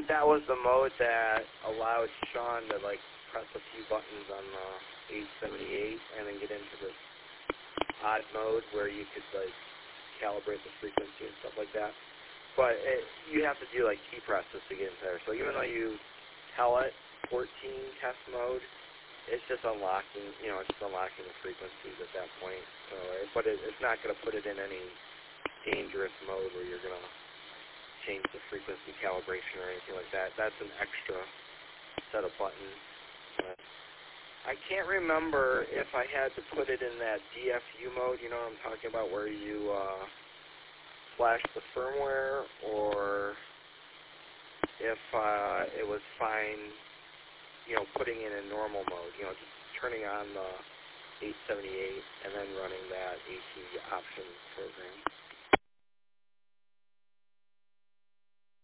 that was the mode that allowed Sean to like press a few buttons on the 878 and then get into this odd mode where you could like calibrate the frequency and stuff like that. But you have to do like key presses to get into there. So even though you tell it 14 test mode, it's just unlocking, it's just unlocking the frequencies at that point. So, but it's not going to put it in any dangerous mode where you're going to change the frequency calibration or anything like that. That's an extra set of buttons. I can't remember if I had to put it in that DFU mode, you know what I'm talking about, where you flash the firmware, or if it was fine, putting it in normal mode, just turning on the 878 and then running that AT options program.